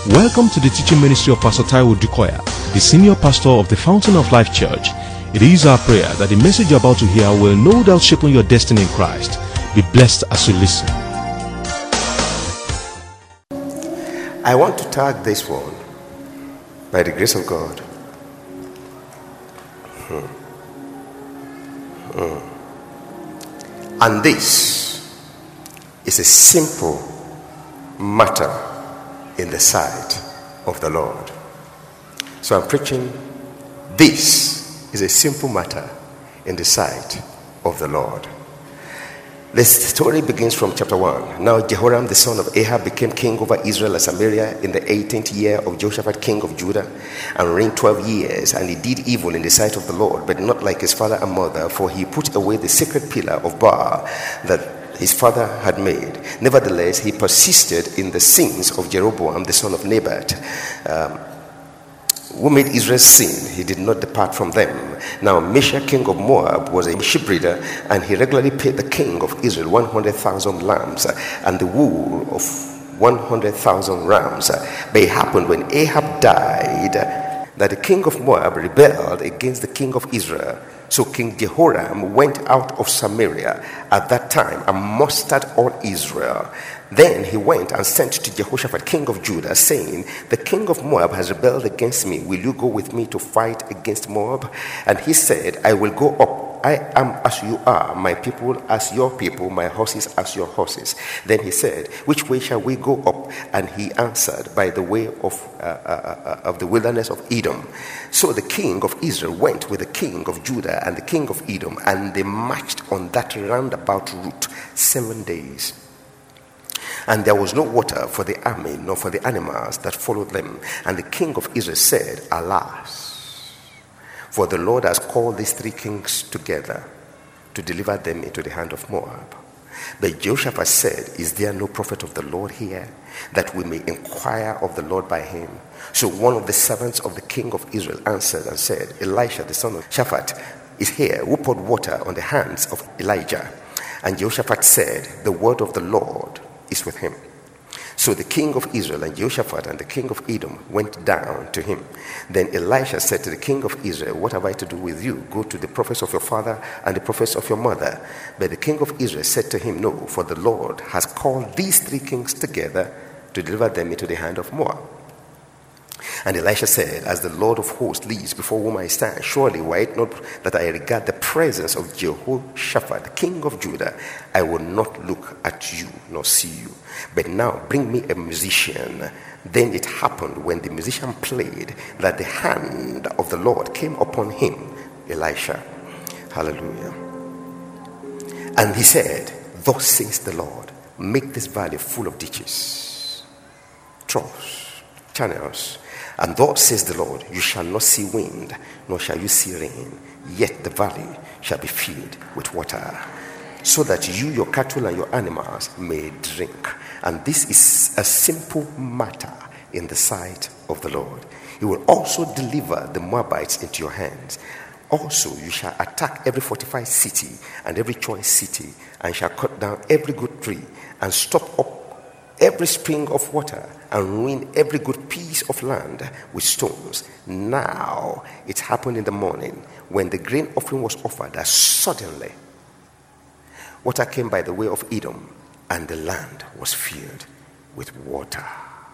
Welcome to the teaching ministry of Pastor Taiwo Dukoya, the senior pastor of the Fountain of Life Church. It is our prayer that the message you're about to hear will no doubt shape your destiny in Christ. Be blessed as you listen. I want to tag this one, by the grace of God. And this is a simple matter in the sight of the Lord. So I'm preaching, this is a simple matter in the sight of the Lord. The story begins from chapter 1. Now Jehoram the son of Ahab became king over Israel and Samaria in the 18th year of Jehoshaphat king of Judah, and reigned 12 years. And he did evil in the sight of the Lord, but not like his father and mother, for he put away the sacred pillar of Baal that his father had made. Nevertheless, he persisted in the sins of Jeroboam the son of Nebat, who made Israel sin. He did not depart from them. Now Mesha king of Moab was a sheep breeder, and he regularly paid the king of Israel 100,000 lambs and the wool of 100,000 rams. But it happened when Ahab died that the king of Moab rebelled against the king of Israel. So King Jehoram went out of Samaria at that time and mustered all Israel. Then he went and sent to Jehoshaphat king of Judah, saying, the king of Moab has rebelled against me. Will you go with me to fight against Moab? And he said, I will go up. I am as you are, my people as your people, my horses as your horses. Then he said, which way shall we go up? And he answered, by the way of the wilderness of Edom. So the king of Israel went with the king of Judah and the king of Edom, and they marched on that roundabout route 7 days. And there was no water for the army, nor for the animals that followed them. And the king of Israel said, alas, for the Lord has called these three kings together to deliver them into the hand of Moab. But Jehoshaphat said, is there no prophet of the Lord here, that we may inquire of the Lord by him? So one of the servants of the king of Israel answered and said, Elisha the son of Shaphat is here, who poured water on the hands of Elijah. And Jehoshaphat said, the word of the Lord is with him. So the king of Israel and Jehoshaphat and the king of Edom went down to him. Then Elisha said to the king of Israel, what have I to do with you? Go to the prophets of your father and the prophets of your mother. But the king of Israel said to him, no, for the Lord has called these three kings together to deliver them into the hand of Moab. And Elisha said, as the Lord of hosts lives before whom I stand, surely were it not that I regard the presence of Jehoshaphat, king of Judah, I will not look at you nor see you. But now bring me a musician. Then it happened when the musician played that the hand of the Lord came upon him, Elisha. Hallelujah. And he said, thus says the Lord, make this valley full of ditches, troughs, channels. And thus says the Lord, you shall not see wind, nor shall you see rain, yet the valley shall be filled with water, so that you, your cattle, and your animals may drink. And this is a simple matter in the sight of the Lord. He will also deliver the Moabites into your hands. Also, you shall attack every fortified city and every choice city, and shall cut down every good tree, and stop up every spring of water, and ruin every good piece of land with stones. Now it happened in the morning, when the grain offering was offered, that suddenly water came by the way of Edom, and the land was filled with water.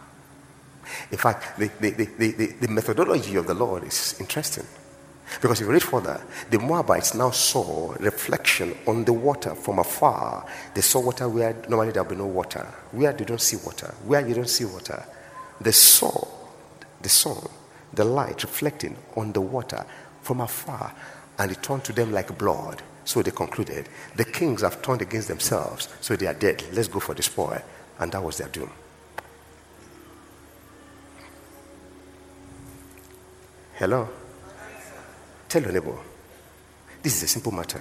In fact, the methodology of the Lord is interesting. Because if you read further, the Moabites now saw reflection on the water from afar. They saw water where normally there will be no water. Where they don't see water. Where you don't see water. They saw the sun, the light reflecting on the water from afar. And it turned to them like blood. So they concluded, the kings have turned against themselves, so they are dead. Let's go for the spoil. And that was their doom. Hello? Tell your neighbor, this is a simple matter.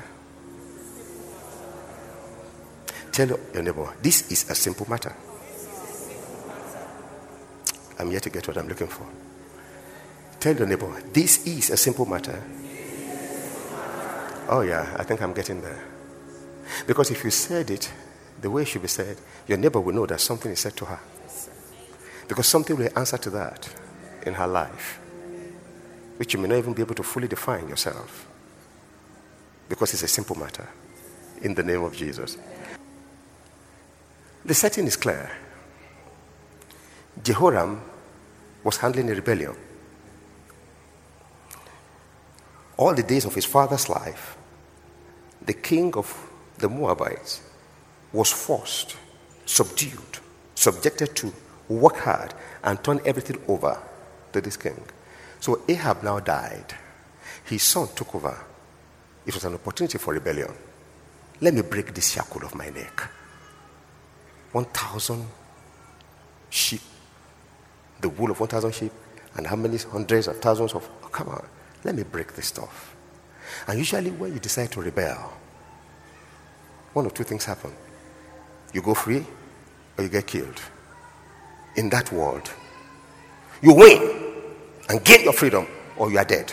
Tell your neighbor, this is a simple matter. I'm yet to get what I'm looking for. Tell your neighbor, this is a simple matter. Oh yeah, I think I'm getting there. Because if you said it the way it should be said, your neighbor will know that something is said to her. Because something will answer to that in her life, which you may not even be able to fully define yourself. Because it's a simple matter. In the name of Jesus. The setting is clear. Jehoram was handling a rebellion. All the days of his father's life, the king of the Moabites was forced, subdued, subjected to work hard and turn everything over to this king. So Ahab now died. His son took over. It was an opportunity for rebellion. Let me break this shackle of my neck. 1,000 sheep, the wool of 1,000 sheep, and how many hundreds of thousands of, oh, come on, let me break this stuff. And usually when you decide to rebel, one of two things happen. You go free or you get killed. In that world, you win and gain your freedom or you are dead.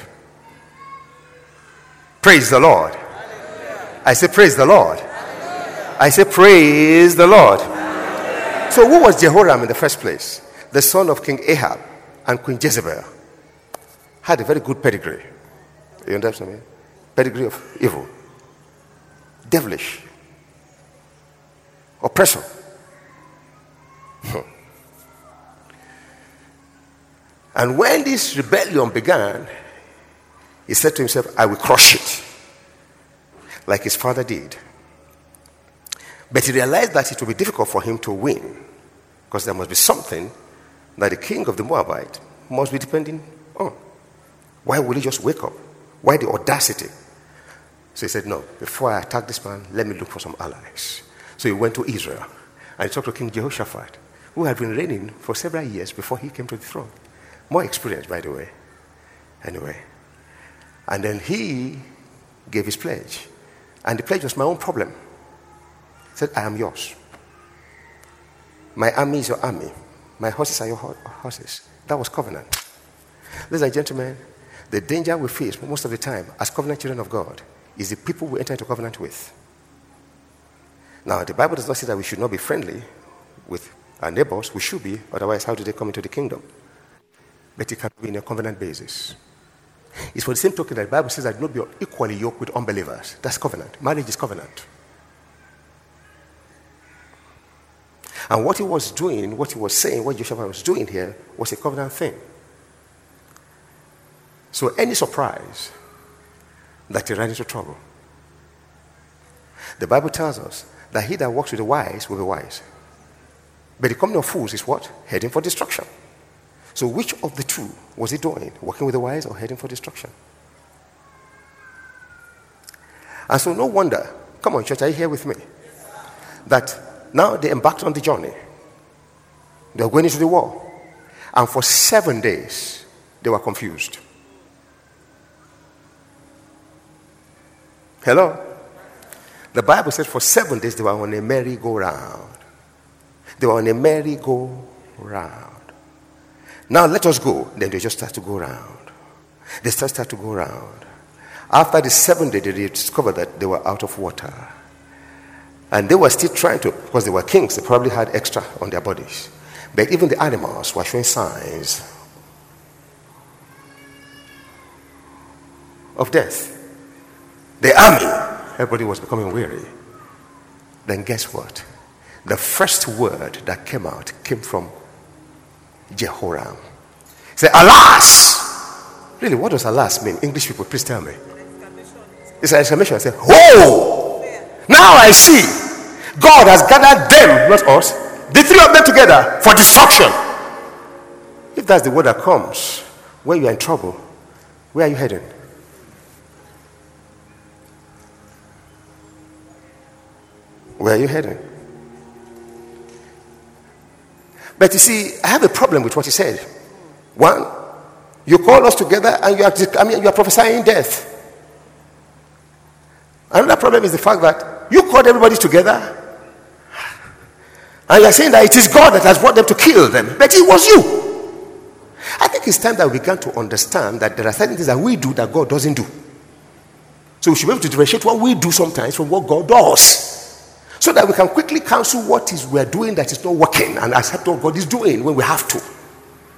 Praise the Lord. Hallelujah. I say praise the Lord. Hallelujah. I say praise the Lord. Hallelujah. So who was Jehoram in the first place? The son of King Ahab and Queen Jezebel. Had a very good pedigree. You understand me? Pedigree of evil. Devilish. Oppressor. And when this rebellion began, he said to himself, I will crush it. Like his father did. But he realized that it would be difficult for him to win. Because there must be something that the king of the Moabite must be depending on. Why would he just wake up? Why the audacity? So he said, no, before I attack this man, let me look for some allies. So he went to Israel and he talked to King Jehoshaphat, who had been reigning for several years before he came to the throne. More experience, by the way. Anyway. And then he gave his pledge. And the pledge was my own problem. He said, I am yours. My army is your army. My horses are your horses. That was covenant. Ladies and gentlemen, the danger we face most of the time as covenant children of God is the people we enter into covenant with. Now, the Bible does not say that we should not be friendly with our neighbors. We should be. Otherwise, how do they come into the kingdom? But it can be in a covenant basis. It's for the same token that the Bible says that do not be equally yoked with unbelievers. That's covenant. Marriage is covenant. And what he was doing, what he was saying, what Joshua was doing here was a covenant thing. So any surprise that he ran into trouble. The Bible tells us that he that walks with the wise will be wise. But the company of fools is what? Heading for destruction. So which of the two was he doing? Working with the wise or heading for destruction? And so no wonder, come on church, are you here with me? That now they embarked on the journey. They were going into the war. And for 7 days, they were confused. Hello? The Bible says for 7 days they were on a merry-go-round. They were on a merry-go-round. Now let us go. Then they just start to go around. They start to go around. After the 7th day, they discovered that they were out of water. And they were still trying to, because they were kings, they probably had extra on their bodies. But even the animals were showing signs of death. The army, everybody was becoming weary. Then guess what? The first word that came out came from Jehoram. He said, alas! Really, what does alas mean? English people, please tell me. It's an exclamation. I said, whoa! Now I see. God has gathered them, not us, the three of them together for destruction. If that's the word that comes when you are in trouble, where are you heading? Where are you heading? But you see, I have a problem with what he said. One, you call us together and you are prophesying death. Another problem is the fact that you called everybody together and you are saying that it is God that has brought them to kill them, but it was you. I think it's time that we began to understand that there are certain things that we do that God doesn't do. So we should be able to differentiate what we do sometimes from what God does, so that we can quickly cancel what is we are doing that is not working and accept what God is doing when we have to.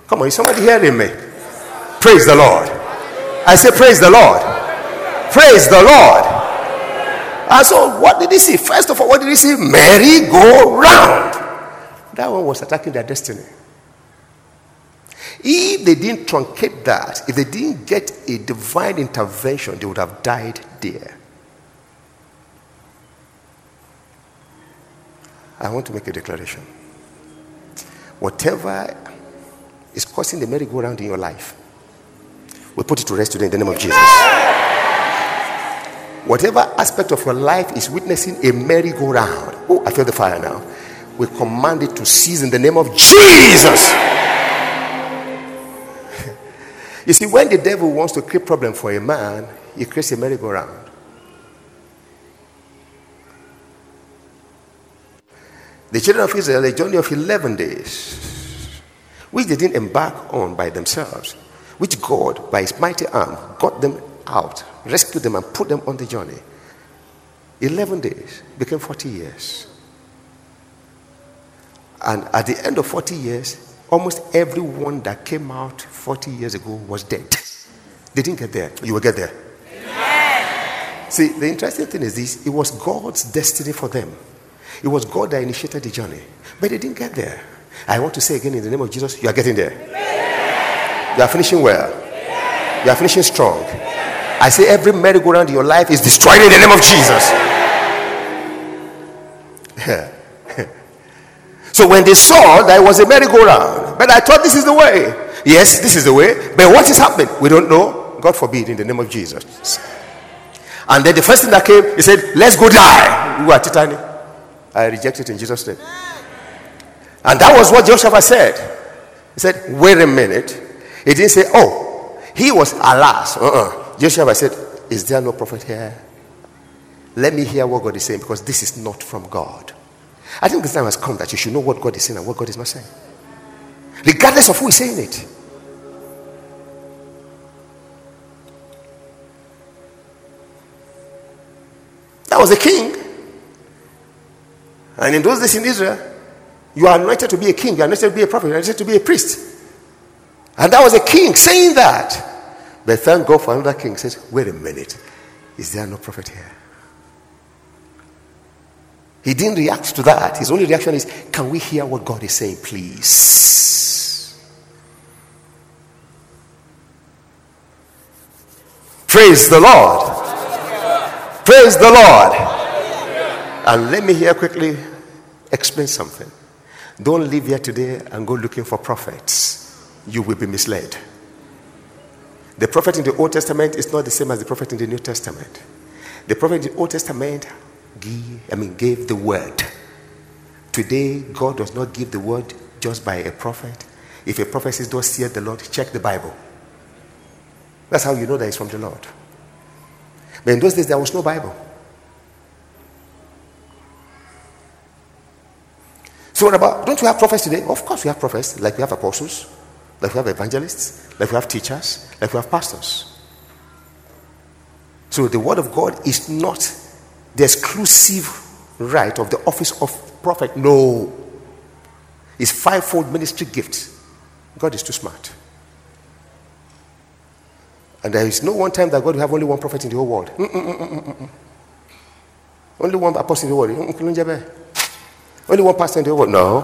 Come on, is somebody hearing me? Praise the Lord. I say, praise the Lord. Praise the Lord. And so, what did he see? First of all, what did he see? Merry-go-round. That one was attacking their destiny. If they didn't truncate that, if they didn't get a divine intervention, they would have died there. I want to make a declaration. Whatever is causing the merry-go-round in your life, we put it to rest today in the name of Jesus. Whatever aspect of your life is witnessing a merry-go-round, oh, I feel the fire now. We command it to cease in the name of Jesus. You see, when the devil wants to create problem for a man, he creates a merry-go-round. The children of Israel, a journey of 11 days, which they didn't embark on by themselves, which God, by his mighty arm, got them out, rescued them, and put them on the journey. 11 days became 40 years. And at the end of 40 years, almost everyone that came out 40 years ago was dead. They didn't get there. You will get there. Amen. See, the interesting thing is this. It was God's destiny for them. It was God that initiated the journey. But they didn't get there. I want to say again in the name of Jesus, you are getting there. Amen. You are finishing well. Amen. You are finishing strong. Amen. I say every merry-go-round in your life is destroyed in the name of Jesus. So when they saw that it was a merry-go-round, but I thought this is the way. Yes, this is the way. But what is happening? We don't know. God forbid in the name of Jesus. And then the first thing that came, he said, let's go die. You are Titani. I reject it in Jesus' name. And that was what Joshua said. He said, wait a minute. He didn't say, oh, he was alas. Joshua said, is there no prophet here? Let me hear what God is saying, because this is not from God. I think the time has come that you should know what God is saying and what God is not saying, regardless of who is saying it. That was a king. And in those days in Israel, you are anointed to be a king, you are anointed to be a prophet, you are anointed to be a priest. And that was a king saying that. But thank God for another king who says, wait a minute, is there no prophet here? He didn't react to that. His only reaction is, can we hear what God is saying, please? Praise the Lord. Praise the Lord. And let me here quickly explain something. Don't leave here today and go looking for prophets. You will be misled. The prophet in the Old Testament is not the same as the prophet in the New Testament. The prophet in the Old Testament gave the word. Today, God does not give the word just by a prophet. If a prophet says, thus saith the Lord, check the Bible. That's how you know that it's from the Lord. But in those days, there was no Bible. So what about, don't we have prophets today? Of course we have prophets, like we have apostles, like we have evangelists, like we have teachers, like we have pastors. So the word of God is not the exclusive right of the office of prophet. No. It's fivefold ministry gifts. God is too smart. And there is no one time that God will have only one prophet in the whole world. Only one apostle in the world. Only one pastor in the world. No.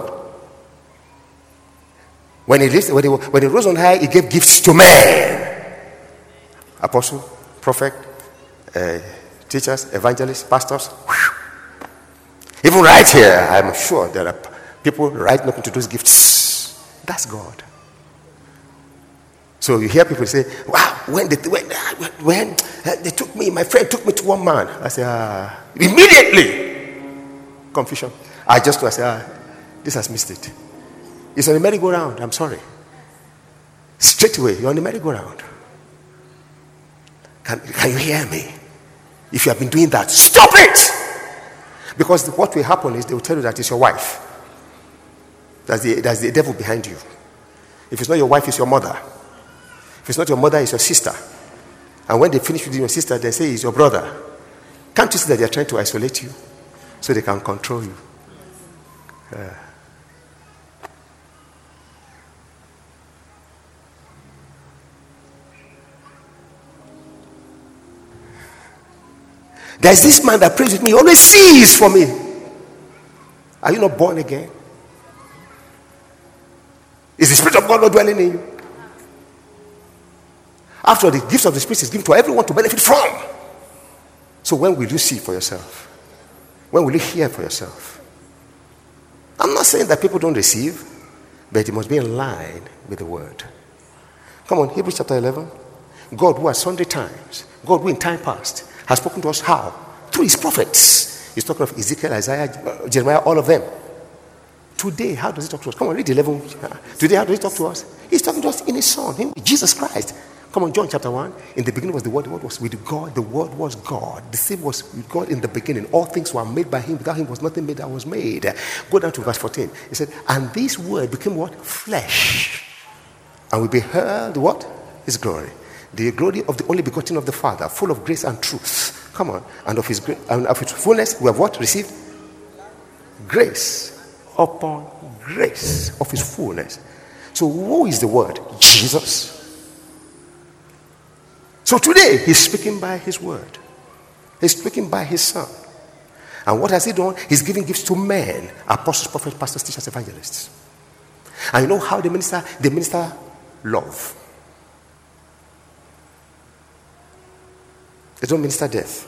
When he rose on high, he gave gifts to men. Apostle, prophet, teachers, evangelists, pastors. Even right here, I'm sure there are people right up into those gifts. That's God. So you hear people say, wow, when they took me, my friend took me to one man. I say, immediately, confusion. I say, this has missed it. It's on the merry-go-round. I'm sorry. Straight away, you're on the merry-go-round. Can you hear me? If you have been doing that, stop it! Because what will happen is they will tell you that it's your wife. That's the devil behind you. If it's not your wife, it's your mother. If it's not your mother, it's your sister. And when they finish with your sister, they say it's your brother. Can't you see that they are trying to isolate you so they can control you? There's this man that prays with me, he always sees for me. Are you not born again? Is the Spirit of God not dwelling in you? After the gifts of the Spirit is given to everyone to benefit from. So when will you see for yourself? When will you hear for yourself? I'm not saying that people don't receive, but it must be in line with the word. Come on, Hebrews chapter 11. God who at sundry times, God who in time past has spoken to us how? Through his prophets. He's talking of Ezekiel, Isaiah, Jeremiah, all of them. Today, how does he talk to us? Come on, read 11. Today, how does he talk to us? He's talking to us in his Son, him, Jesus Christ. Come on, John chapter 1. In the beginning was the Word was with God. The Word was God. The same was with God in the beginning. All things were made by him. Without him was nothing made that was made. Go down to verse 14. He said, and this Word became what? Flesh. And we beheld what? His glory. The glory of the only begotten of the Father, full of grace and truth. Come on. And of his fullness, we have what? Received? Grace upon grace of his fullness. So who is the Word? Jesus. So today, he's speaking by his word. He's speaking by his Son. And what has he done? He's giving gifts to men, apostles, prophets, pastors, teachers, evangelists. And you know how they minister? They minister love. They don't minister death.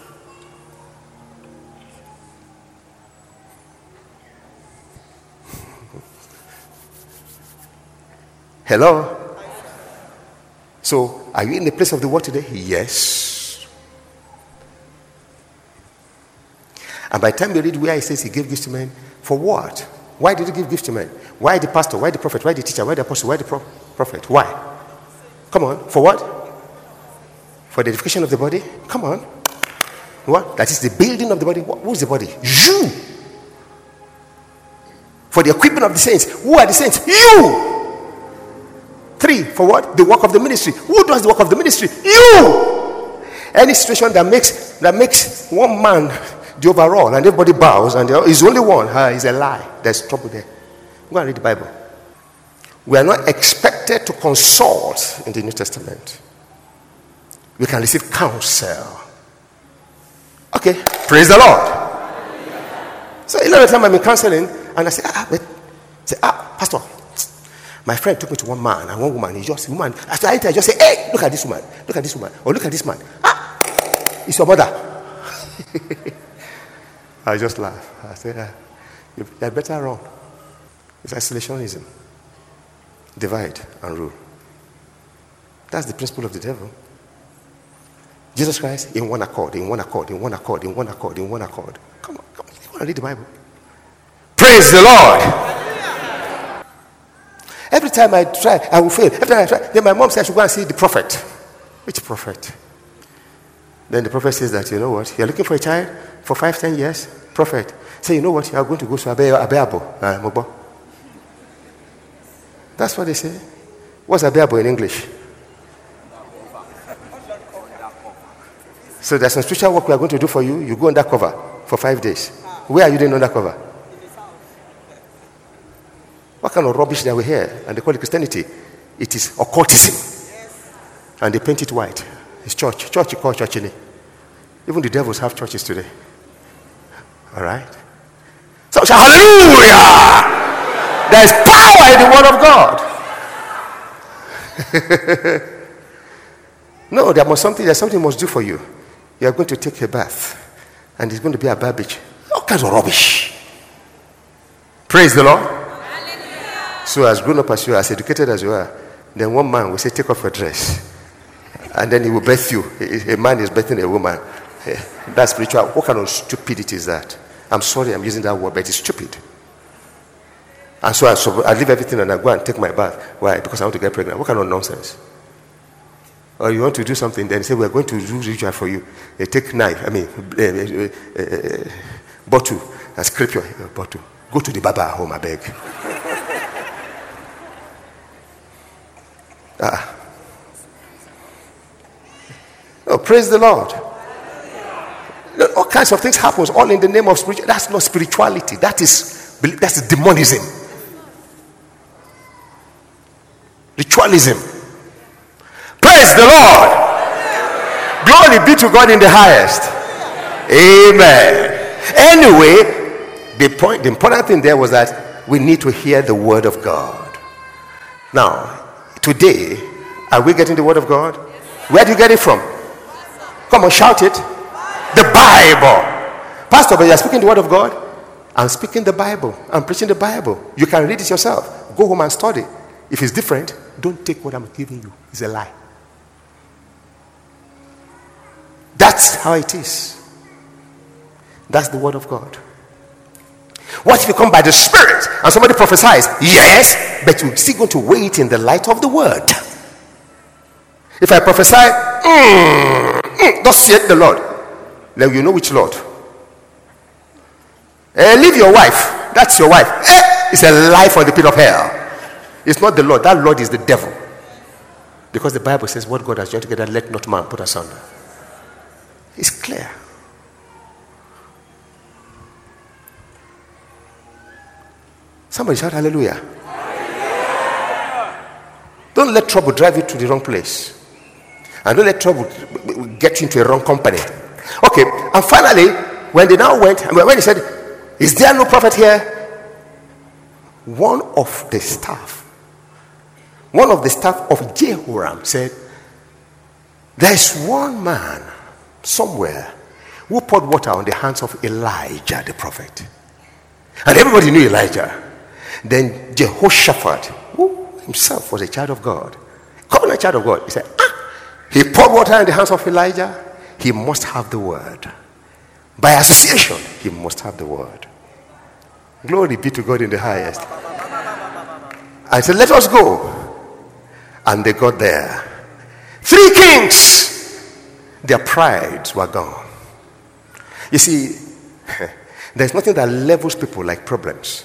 Hello? So, are you in the place of the word today? Yes. And by the time you read where he says he gave gifts to men, for what? Why did he give gifts to men? Why the pastor? Why the prophet? Why the teacher? Why the apostle? Why the prophet? Why? Come on. For what? For the edification of the body? Come on. What? That is the building of the body. Who's the body? You. For the equipping of the saints. Who are the saints? You. 3, for what? The work of the ministry. Who does the work of the ministry? You! Any situation that makes one man the overall and everybody bows and he's only one, is a lie. There's trouble there. Go and read the Bible. We are not expected to consult in the New Testament. We can receive counsel. Okay, praise the Lord. So a lot of time I'm in counseling and I say, Pastor, my friend took me to one man and one woman. After I just say, hey, look at this woman. Look at this woman. Or look at this man. It's your mother. I just laugh. I say, you're better wrong. It's isolationism. Divide and rule. That's the principle of the devil. Jesus Christ in one accord, in one accord, in one accord, in one accord, in one accord. Come on, read the Bible. Praise the Lord. Every time I try, I will fail. Every time I try, then my mom says I should go and see the prophet. Which prophet? Then the prophet says that, you know what, you're looking for a child for 5-10 years. Prophet. Say, you know what, you are going to go to Abeabo. Mogbo. That's what they say. What's Abeabo in English? So there's some spiritual work we are going to do for you. You go undercover for 5 days. Where are you doing undercover? What kind of rubbish that we hear? And they call it Christianity. It is occultism. And they paint it white. It's church. Church you call church in it. Even the devils have churches today. Alright? So hallelujah! There is power in the word of God. No, there's something must do for you. You are going to take a bath. And it's going to be a garbage. All kinds of rubbish. Praise the Lord. So as grown up as you are, as educated as you are, then one man will say, take off your dress. And then he will birth you. A man is birthing a woman. That's spiritual. What kind of stupidity is that? I'm sorry I'm using that word, but it's stupid. And so I leave everything and I go and take my bath. Why? Because I want to get pregnant. What kind of nonsense? Or you want to do something, then say, we're going to do ritual for you. They take knife, bottle, and scrape your bottle. Go to the barber at home, I beg. Oh, praise the Lord. All kinds of things happen, all in the name of spirituality. That's not spirituality. That's demonism. Ritualism. Praise the Lord. Glory be to God in the highest. Amen. Anyway, the important thing there was that we need to hear the word of God. Now, today, are we getting the word of God? Where do you get it from? Come on, shout it. The Bible. Pastor, but you're speaking the word of God? I'm speaking the Bible. I'm preaching the Bible. You can read it yourself. Go home and study. If it's different, don't take what I'm giving you. It's a lie. That's how it is. That's the word of God. What if you come by the Spirit and somebody prophesies? Yes, but you're still going to wait in the light of the word. If I prophesy, thus saith the Lord, then you know which Lord. Leave your wife. That's your wife. It's a lie from the pit of hell. It's not the Lord. That Lord is the devil. Because the Bible says, what God has joined together, let not man put asunder. It's clear. Somebody shout hallelujah. Hallelujah. Don't let trouble drive you to the wrong place. And don't let trouble get you into a wrong company. Okay, and finally, when they now went, when he said, is there no prophet here? One of the staff of Jehoram said, there is one man somewhere who poured water on the hands of Elijah the prophet. And everybody knew Elijah. Then Jehoshaphat, who himself was a child of God, covenant child of God, he said, he poured water in the hands of Elijah. He must have the word. By association, he must have the word. Glory be to God in the highest. I said, let us go. And they got there. 3 kings. Their prides were gone. You see, there's nothing that levels people like problems.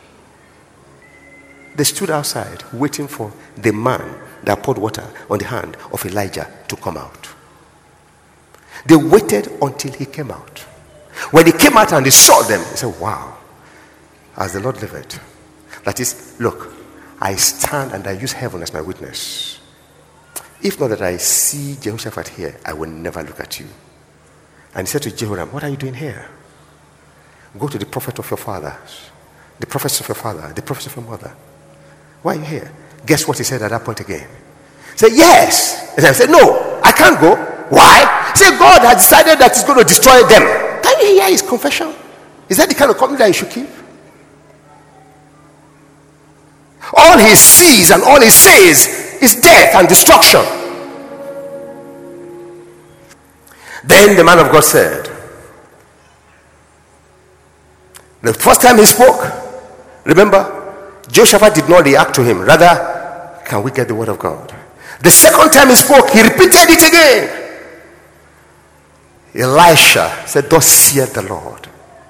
They stood outside waiting for the man that poured water on the hand of Elijah to come out. They waited until he came out. When he came out and they saw them, they said, wow, as the Lord liveth. That is, look, I stand and I use heaven as my witness. If not that I see Jehoshaphat here, I will never look at you. And he said to Jehoram, what are you doing here? Go to the prophet of your fathers, the prophets of your father, the prophets of your mother. Why are you here? Guess what he said at that point again? He said, yes. And I said, no, I can't go. Why? He said, God has decided that he's going to destroy them. Can you hear his confession? Is that the kind of company that he should keep? All he sees and all he says is death and destruction. Then the man of God said, the first time he spoke, remember, Jehoshaphat did not react to him. Rather, can we get the word of God? The second time he spoke, he repeated it again. Elisha said, thus saith the Lord,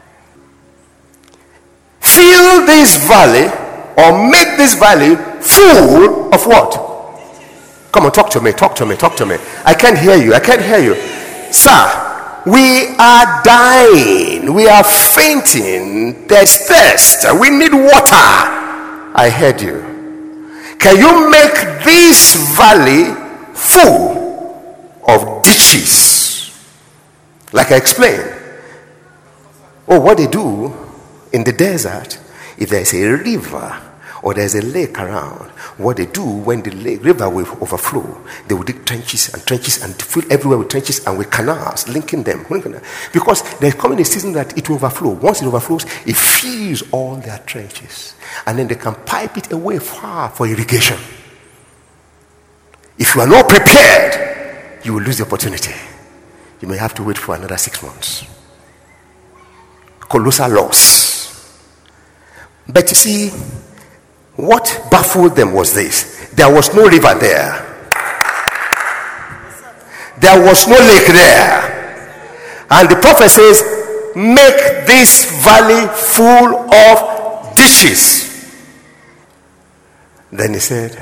fill this valley, or make this valley full of what? Come on, talk to me. I can't hear you. Sir, we are dying. We are fainting. There's thirst. We need water. I heard you. Can you make this valley full of ditches? Like I explained. Oh, what they do in the desert, if there's a river or there's a lake around, what they do when the river will overflow, they will dig trenches and fill everywhere with trenches and with canals linking them. Because there's coming a season that it will overflow. Once it overflows, it fills all their trenches. And then they can pipe it away far for irrigation. If you are not prepared, you will lose the opportunity. You may have to wait for another 6 months. Colossal loss. But you see, what baffled them was this. There was no river there. There was no lake there. And the prophet says, make this valley full of ditches. Then he said,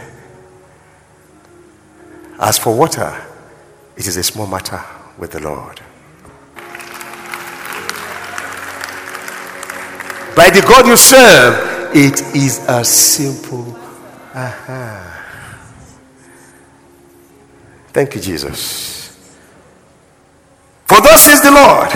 as for water, it is a small matter with the Lord. By the God you serve, it is a simple. Thank you, Jesus. For thus says the Lord.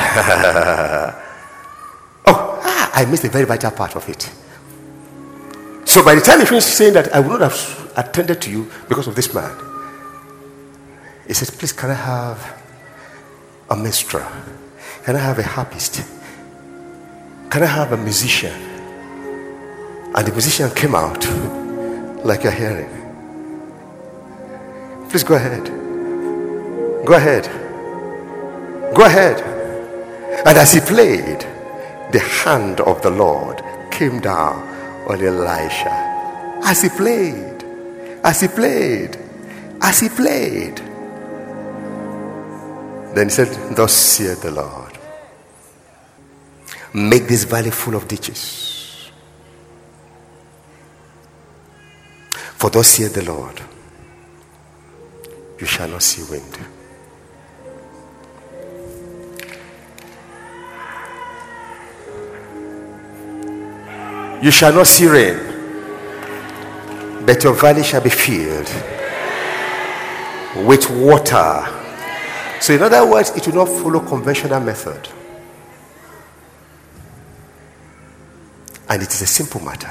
I missed a very vital part of it. So by the time he finished saying that, I would not have attended to you because of this man. He said, please, can I have a minstrel? Can I have a harpist? Can I have a musician? And the musician came out like you're hearing. Please go ahead. Go ahead. Go ahead. And as he played, the hand of the Lord came down on Elisha. As he played, as he played, as he played. Then he said, thus saith the Lord, make this valley full of ditches. For thus saith the Lord, you shall not see wind. You shall not see rain, but your valley shall be filled with water. So in other words, it will not follow conventional method. And it is a simple matter.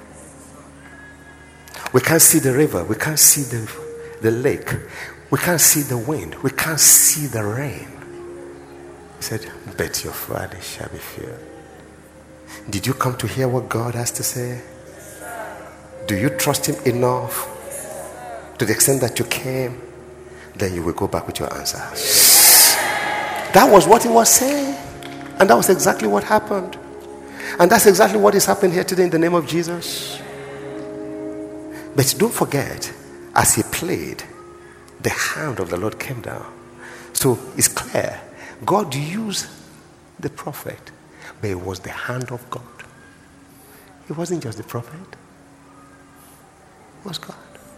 We can't see the river. We can't see the lake. We can't see the wind. We can't see the rain. He said, but your valley shall be filled. Did you come to hear what God has to say? Do you trust him enough? To the extent that you came, then you will go back with your answers. That was what he was saying. And that was exactly what happened. And that's exactly what is happening here today in the name of Jesus. But don't forget, as he played, the hand of the Lord came down. So it's clear, God used the prophet, but it was the hand of God. It wasn't just the prophet. It was God.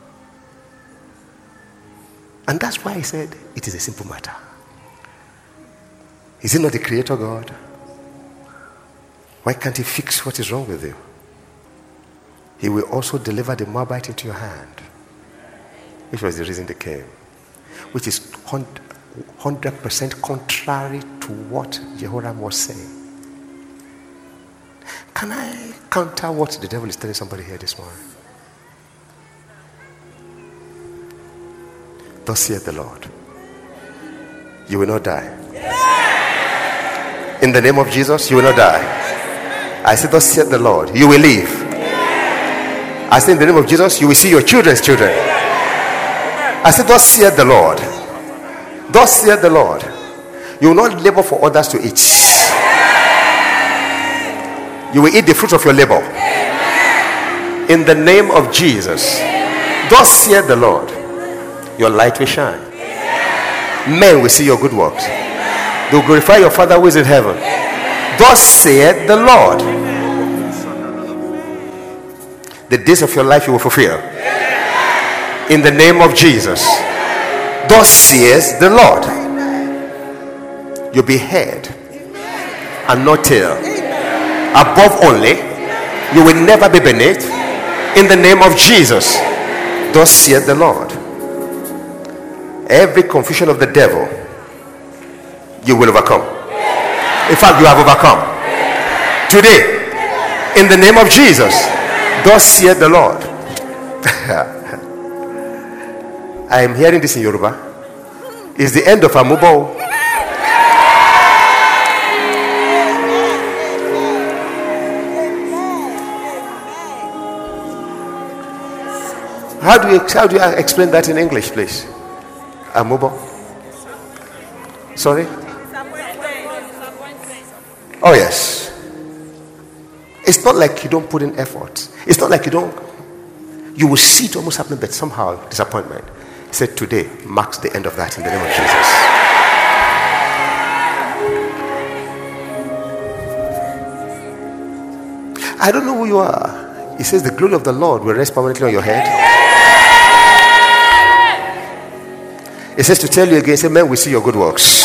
And that's why he said, it is a simple matter. Is he not the creator God? Why can't he fix what is wrong with you? He will also deliver the Moabite into your hand. Which was the reason they came. Which is 100% contrary to what Jehoram was saying. Can I counter what the devil is telling somebody here this morning? Thus saith the Lord, you will not die. In the name of Jesus, you will not die. I said, thus saith the Lord, you will live. I said, in the name of Jesus, you will see your children's children. I said, thus saith the Lord. Thus saith the Lord, you will not labor for others to eat. You will eat the fruit of your labor. In the name of Jesus. Thus saith the Lord, your light will shine. Men will see your good works. They will glorify your Father who is in heaven. Thus saith the Lord, the days of your life you will fulfill. In the name of Jesus. Thus says the Lord, you'll be head and not tail. Above only, you will never be beneath. In the name of Jesus. Thus saith the Lord, every confusion of the devil you will overcome. In fact, you have overcome today. In the name of Jesus. Thus saith the Lord. I am hearing this in Yoruba. It's the end of Amubo. How do you explain that in English, please? Amubo. Sorry? Oh yes. It's not like you don't put in effort. It's not like you don't. You will see it almost happen, but somehow disappointment. He said today marks the end of that in the name of Jesus. I don't know who you are. He says the glory of the Lord will rest permanently on your head. It says to tell you again, say, men will see your good works.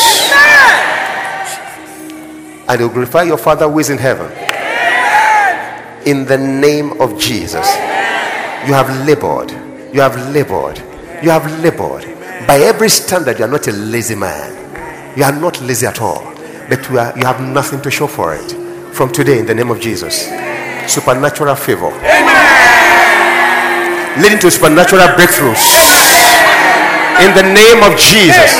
And they will glorify your Father who is in heaven. In the name of Jesus. You have labored. You have labored. You have labored. By every standard, you are not a lazy man. You are not lazy at all. But you have nothing to show for it. From today, in the name of Jesus, supernatural favor. Leading to supernatural breakthroughs. In the name of Jesus.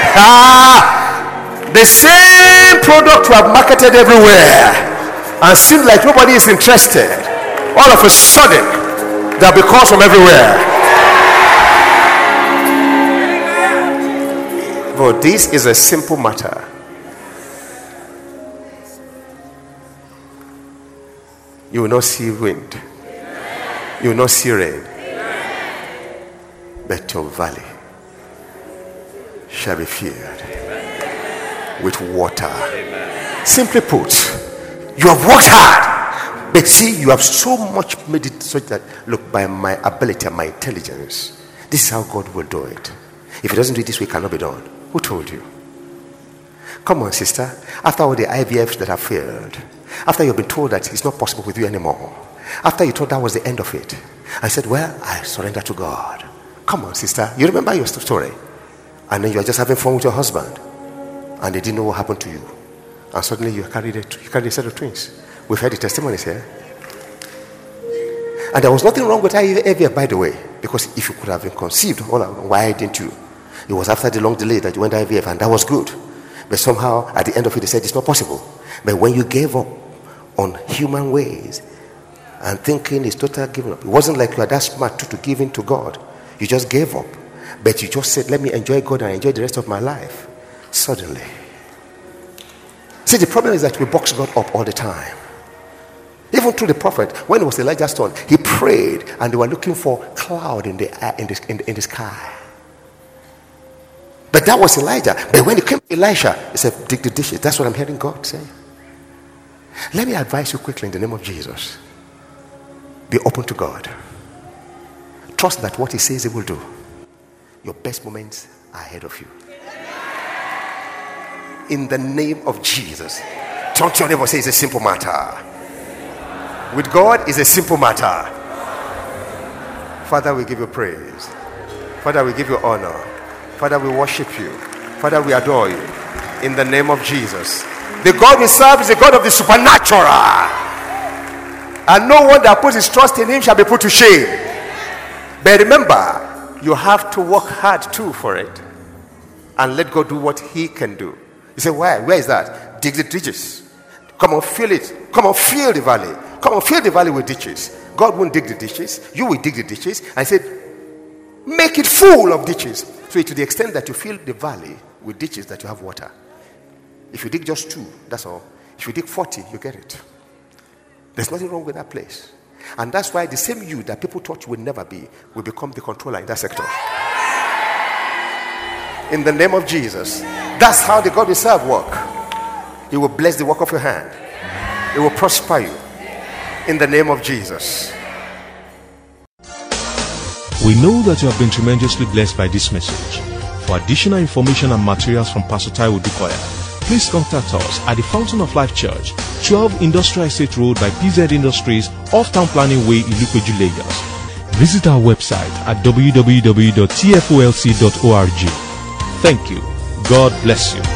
The same product you have marketed everywhere and seems like nobody is interested, all of a sudden there'll be calls from everywhere. But this is a simple matter. You will not see wind, you will not see rain, but your valley shall be filled with water. Simply put, you have worked hard, but see, you have so much made it such that, look, by my ability and my intelligence, this is how God will do it. If he doesn't do it this way, it cannot be done. Who told you? Come on, sister. After all the IVFs that have failed, after you've been told that it's not possible with you anymore, after you thought that was the end of it, I said, well, I surrender to God. Come on, sister. You remember your story? And then you are just having fun with your husband, and they didn't know what happened to you, and suddenly you carried a set of twins. We've heard the testimonies here. And there was nothing wrong with IVF, by the way, because if you could have been conceived, why didn't you? It was after the long delay that you went IVF, and that was good. But somehow, at the end of it, they said it's not possible. But when you gave up on human ways and thinking it's total giving up, it wasn't like you are that smart to give in to God. You just gave up. But you just said, let me enjoy God and enjoy the rest of my life. Suddenly. See, the problem is that we box God up all the time. Even through the prophet, when it was Elijah's turn, he prayed and they were looking for cloud in the sky. But that was Elijah. But when it came to Elisha, he said, dig the dishes. That's what I'm hearing God say. Let me advise you quickly in the name of Jesus. Be open to God. Trust that what he says he will do. Your best moments are ahead of you. In the name of Jesus. Turn to your neighbor and say it's a simple matter. With God, it's a simple matter. Father, we give you praise. Father, we give you honor. Father, we worship you. Father, we adore you. In the name of Jesus. The God we serve is the God of the supernatural. And no one that puts his trust in him shall be put to shame. But remember, you have to work hard too for it. And let God do what he can do. You say, why? Where is that? Dig the ditches. Come on, fill it. Come on, fill the valley. Come on, fill the valley with ditches. God won't dig the ditches. You will dig the ditches. I said, make it full of ditches. So to the extent that you fill the valley with ditches, that you have water. If you dig just 2, that's all. If you dig 40, you get it. There's nothing wrong with that place. And that's why the same you that people thought you would never be will become the controller in that sector. In the name of Jesus. That's how the God we serve work. He will bless the work of your hand. He will prosper you. In the name of Jesus. We know that you have been tremendously blessed by this message. For additional information and materials from Pastor Taiwo Odukoya, please contact us at the Fountain of Life Church, 12 Industrial Estate Road by PZ Industries, off Town Planning Way, Ilupeju, Lagos. Visit our website at www.tfolc.org. Thank you. God bless you.